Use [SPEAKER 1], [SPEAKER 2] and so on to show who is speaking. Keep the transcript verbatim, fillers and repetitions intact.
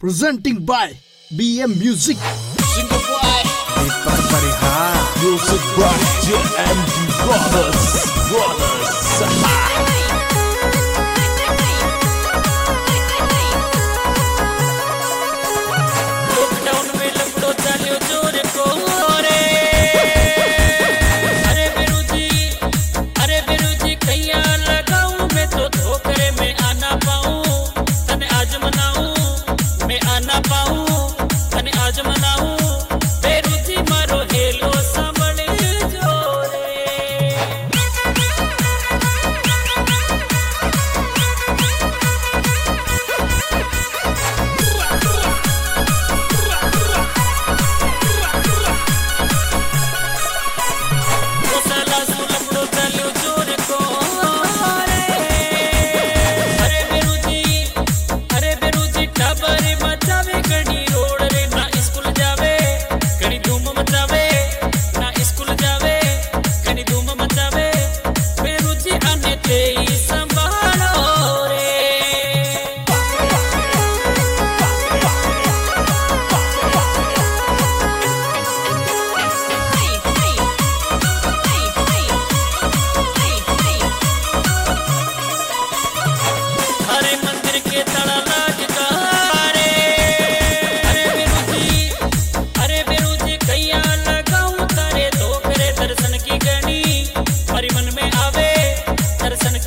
[SPEAKER 1] Presenting by B M Music.
[SPEAKER 2] Single boy,
[SPEAKER 3] Deepak Parihar.
[SPEAKER 2] music by J M D Brothers, Brothers.
[SPEAKER 4] Lockdown में लपड़ो चालियो जोर को रे अरे बेरुजी अरे बेरुजी कैया लगाऊं मैं तो धोखे में आना पाऊं तने आज मनाऊं मैं आना पाऊं तने आज मनाऊं बेरुजी मारो हेलो सामने जोरे साला सुलपड़ो चालियो जोर को रे अरे बेरुजी अरे बेरुजी टाबर मचावे कड़ी रोड रे ना स्कूल जावे कड़ी धूम मचावे ना स्कूल जावे कड़ी धूम मचावे बेरुजी आने ते ही संभालो रे हरे मंदिर के तड़ा लाज कहारे अरे बेरुजी अरे बेरुजी कैया लगाऊं तारे धोखरे दर्शन की गणी हरि मन में आवे दर्शन